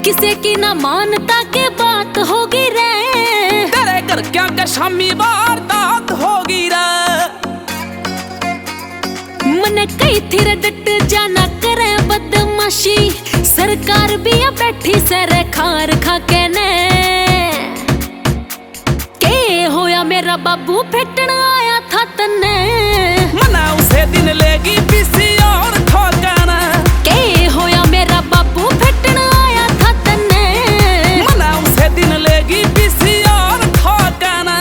किसे की ना मानता के बात होगी रे। तेरे घर क्या कर शामी वारदात होगी रे। मन कई थिर डट जाना करे बदमाशी, सरकार भी आ बैठी सरे खार खा के ने। के होया मेरा बाबू फेटन आया था तन्ने, मना उसे दिन लेगी पीसी और ठोकना। के होया मेरा बाबू फेटन आया था तन्ने, मना उसे दिन लेगी पीसी और ठोकना।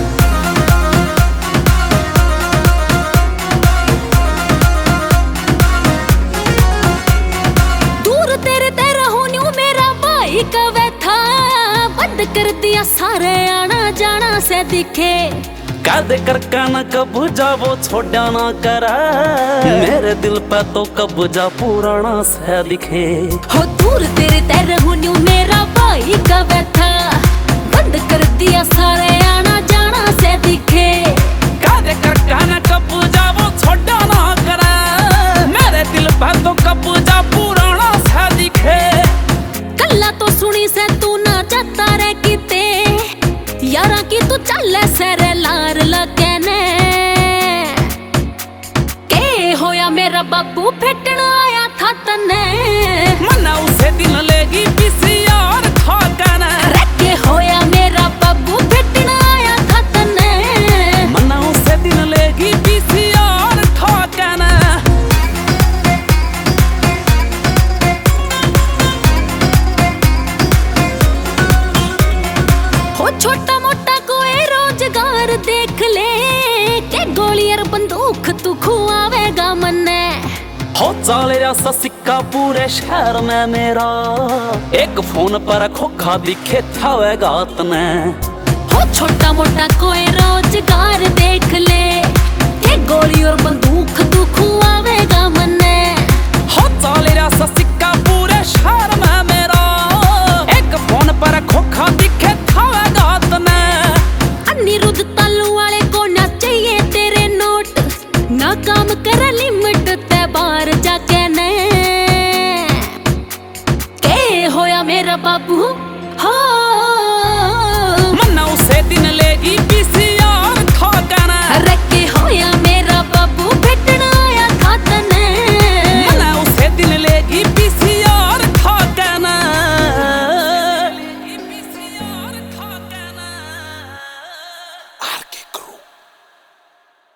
दूर तेरे ते रहूं न्यू मेरा भाई कवे था, बंद कर दिया सारे आना जाना से दिखे। कादे कर काना कब्जा वो छोड़ा ना करा, मेरे दिल पे तो कब्जा पुराना से दिखे। हो दूर तेरे ते रहूं न्यू मेरा भाई कवे था, बंद कर दिया सारे आना जाना से दिखे। कादे कर काना कब्जा वो छोड़ा ना करा, मेरे दिल पे तो कब्जा पुराना से दिखे। कल्ला तो सुनी से तू ना जाता रे किते, यारा की तू चल सरे लार लगने। के होया मेरा बाबू फेटन आया था तन्ने, मना उसे दिन लेगी पीसी और ठोकना। के होया मेरा बाबू फेटन आया था तन्ने, मना उसे दिन लेगी पीसी और ठोकना। हो छोटा मोटा कोई रोजगार देख ले, के गोली और बंदूक तू खुआवेगा मन्ने। हो चाले जैसा सिक्का पूरे शहर में मेरा, एक फोन पर खोखा दिखे थावेगा तने। हो छोटा मोटा कोई रोजगार